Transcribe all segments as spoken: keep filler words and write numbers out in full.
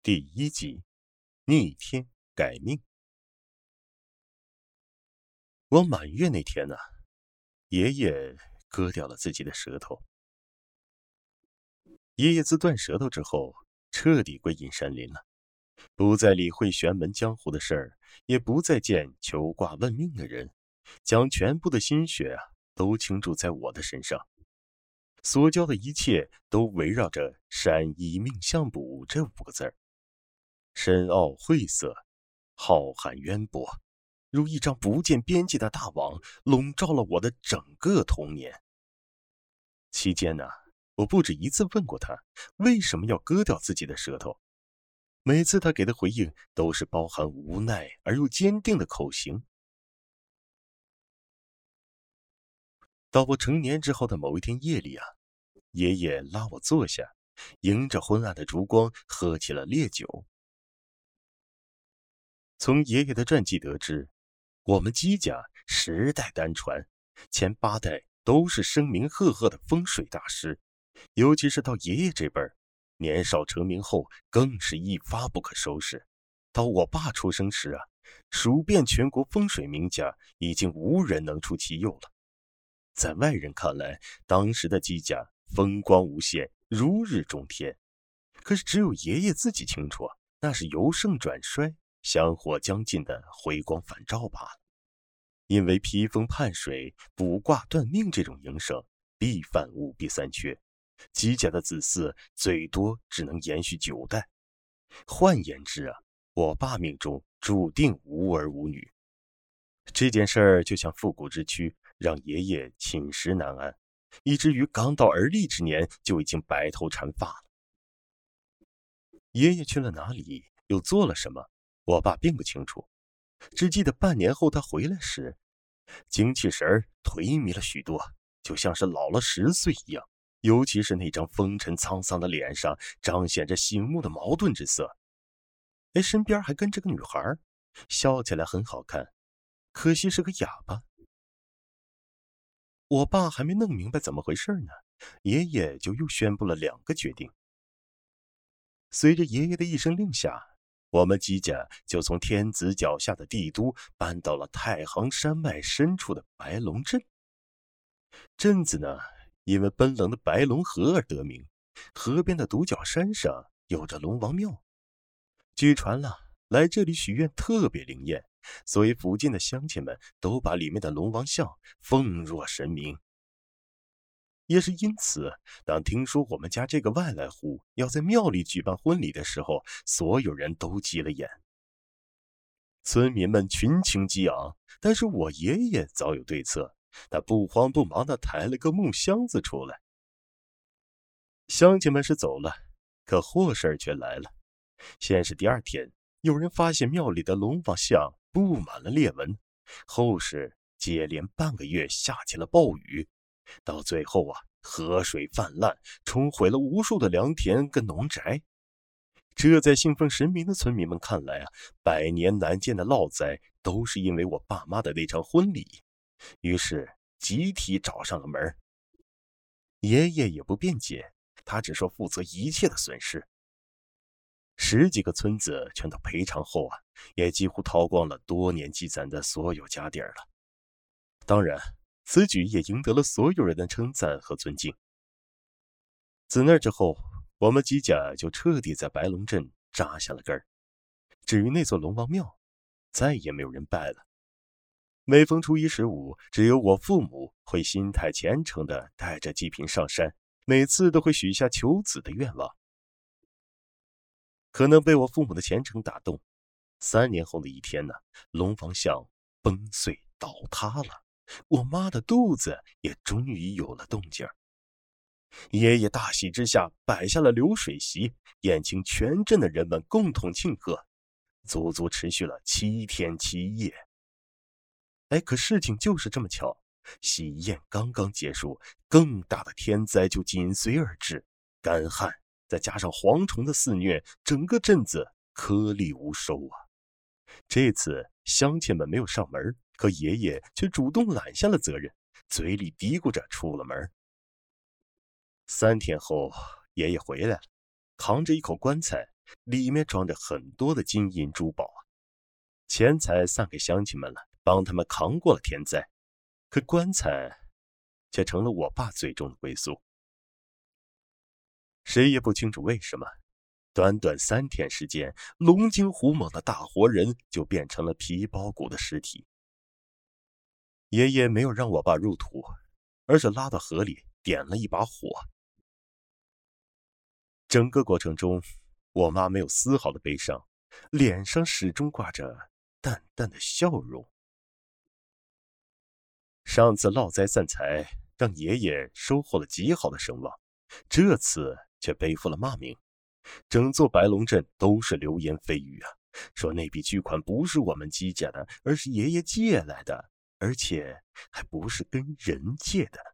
第一集，逆天改命。我满月那天呢、爷爷割掉了自己的舌头。爷爷自断舌头之后，彻底归隐山林了，不再理会玄门江湖的事儿，也不再见求卦问命的人，将全部的心血啊都倾注在我的身上。所教的一切都围绕着山医命相卜这五个字儿，深奥晦涩，浩瀚渊博，如一张不见边际的大网，笼罩了我的整个童年。期间呢，我不止一次问过他为什么要割掉自己的舌头，每次他给的回应都是包含无奈而又坚定的口型。到我成年之后的某一天夜里啊，爷爷拉我坐下，迎着昏暗的烛光喝起了烈酒。从爷爷的传记得知，我们姬家十代单传，前八代都是声名赫赫的风水大师，尤其是到爷爷这辈儿，年少成名后更是一发不可收拾。到我爸出生时啊，数遍全国风水名家已经无人能出其右了。在外人看来，当时的姬家风光无限，如日中天。可是只有爷爷自己清楚啊，那是由盛转衰，香火将尽的回光返照罢了。因为披风盼水、卜卦断命这种营生，必犯五弊三缺，姬家的子嗣最多只能延续九代。换言之啊，我爸命中注定无儿无女。这件事儿就像复古之躯，让爷爷寝食难安，以至于刚到而立之年就已经白头缠发了。爷爷去了哪里，又做了什么，我爸并不清楚，只记得半年后他回来时，精气神儿颓靡了许多，就像是老了十岁一样。尤其是那张风尘沧桑的脸上，彰显着醒目的矛盾之色。哎，身边还跟着个女孩，笑起来很好看，可惜是个哑巴。我爸还没弄明白怎么回事呢，爷爷就又宣布了两个决定。随着爷爷的一声令下，我们姬家就从天子脚下的帝都搬到了太行山脉深处的白龙镇。镇子呢，因为奔冷的白龙河而得名，河边的独角山上有着龙王庙。据传了，来这里许愿特别灵验，所以附近的乡亲们都把里面的龙王像奉若神明。也是因此，当听说我们家这个外来户要在庙里举办婚礼的时候，所有人都急了眼。村民们群情激昂，但是我爷爷早有对策，他不慌不忙地抬了个木箱子出来。乡亲们是走了，可祸事却来了。先是第二天，有人发现庙里的龙王像布满了裂纹，后是接连半个月下起了暴雨，到最后啊，河水泛滥，冲毁了无数的良田跟农宅。这在信奉神明的村民们看来啊，百年难见的涝灾都是因为我爸妈的那场婚礼，于是集体找上了门。爷爷也不辩解，他只说负责一切的损失。十几个村子全都赔偿后啊，也几乎掏光了多年积攒的所有家底儿了。当然，此举也赢得了所有人的称赞和尊敬。自那之后，我们姬家就彻底在白龙镇扎下了根儿。至于那座龙王庙，再也没有人拜了。每逢初一十五，只有我父母会心态虔诚地带着祭品上山，每次都会许下求子的愿望。可能被我父母的虔诚打动，三年后的一天呢，龙王像崩碎倒塌了，我妈的肚子也终于有了动静。爷爷大喜之下摆下了流水席，宴请全镇的人们共同庆贺，足足持续了七天七夜。哎，可事情就是这么巧，喜宴刚刚结束，更大的天灾就紧随而至，干旱再加上蝗虫的肆虐，整个镇子颗粒无收啊！这次乡亲们没有上门，可爷爷却主动揽下了责任，嘴里嘀咕着出了门。三天后，爷爷回来了，扛着一口棺材， 里面装着很多的金银珠宝啊，钱财散给乡亲们了，帮他们扛过了天灾，可棺材却成了我爸最终的归宿。谁也不清楚为什么，短短三天时间，龙精虎猛的大活人就变成了皮包骨的尸体。爷爷没有让我爸入土，而是拉到河里点了一把火。整个过程中，我妈没有丝毫的悲伤，脸上始终挂着淡淡的笑容。上次涝灾散财，让爷爷收获了极好的声望，这次却背负了骂名，整座白龙镇都是流言蜚语啊，说那笔巨款不是我们姬家的，而是爷爷借来的，而且还不是跟人借的。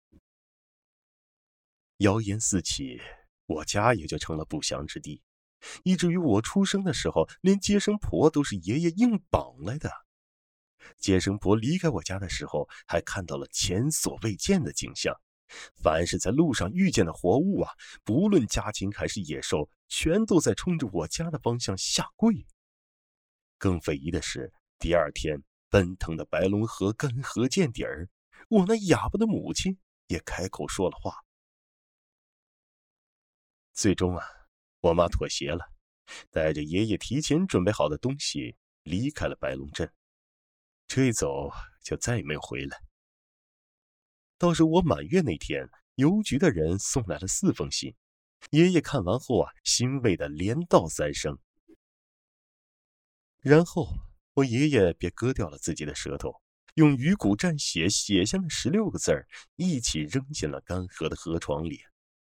谣言四起，我家也就成了不祥之地，以至于我出生的时候，连接生婆都是爷爷硬绑来的。接生婆离开我家的时候，还看到了前所未见的景象。凡是在路上遇见的活物啊，不论家禽还是野兽，全都在冲着我家的方向下跪。更匪夷的是，第二天奔腾的白龙河干涸见底儿，我那哑巴的母亲也开口说了话。最终啊，我妈妥协了，带着爷爷提前准备好的东西离开了白龙镇。这一走就再也没有回来。倒是我满月那天，邮局的人送来了四封信，爷爷看完后啊，欣慰的连道三声。然后我爷爷便割掉了自己的舌头，用鱼骨蘸血写下那十六个字儿，一起扔进了干涸的河床里。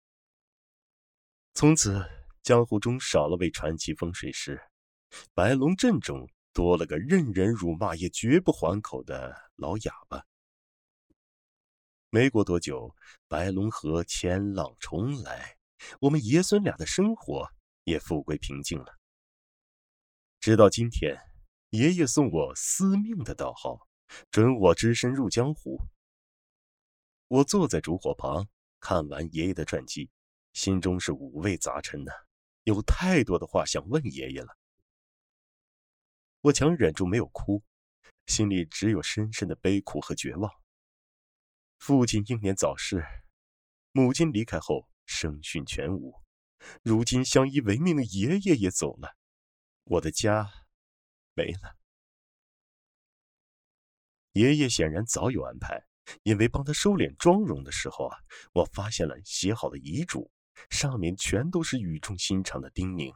从此江湖中少了位传奇风水师，白龙镇中多了个任人辱骂也绝不还口的老哑巴。没过多久，白龙河千浪重来，我们爷孙俩的生活也复归平静了。直到今天，爷爷送我司命的道号，准我只身入江湖。我坐在烛火旁，看完爷爷的传记，心中是五味杂陈呢、啊，有太多的话想问爷爷了。我强忍住没有哭，心里只有深深的悲苦和绝望。父亲英年早逝，母亲离开后声讯全无，如今相依为命的爷爷也走了，我的家没了。爷爷显然早有安排，因为帮他收敛妆容的时候啊，我发现了写好的遗嘱，上面全都是语重心长的叮咛。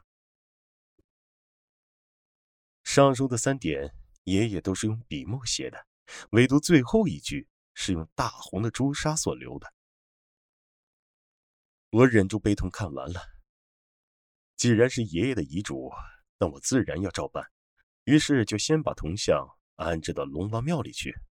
上述的三点，爷爷都是用笔墨写的，唯独最后一句是用大红的朱砂所留的。我忍住悲痛看完了，既然是爷爷的遗嘱，那我自然要照办，于是就先把铜像安置到龙王庙里去。